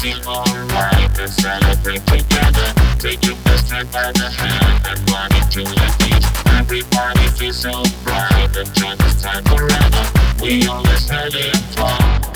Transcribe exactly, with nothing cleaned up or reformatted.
feel alright and celebrate together. Take your best friend by the hand and run into your feet. Everybody feels so bright and join this time forever. We always heading far.